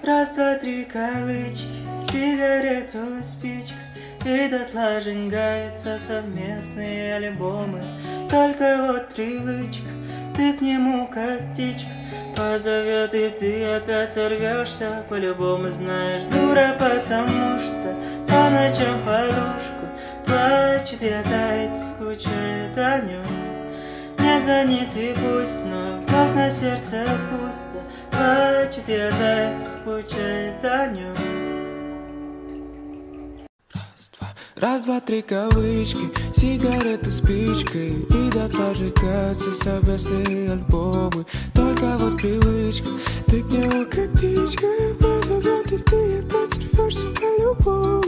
Раз, два, три кавычки, сигарету, спичка, и дотла сжигаются совместные альбомы. Только вот привычка, ты к нему как птичка позовет, и ты опять сорвешься. По-любому знаешь, дура, потому что по ночам подушку плачет и опять скучает о нем. Не звонит и пусть, но вновь на сердце пусто. Плачет и опять скучает о нем. Раз, два, три кавычки, сигареты спичкой, и дотла сжигаются совместные альбомы. Только вот привычка, ты к нему как птичка позовет, и ты опять сорвешься по-любому.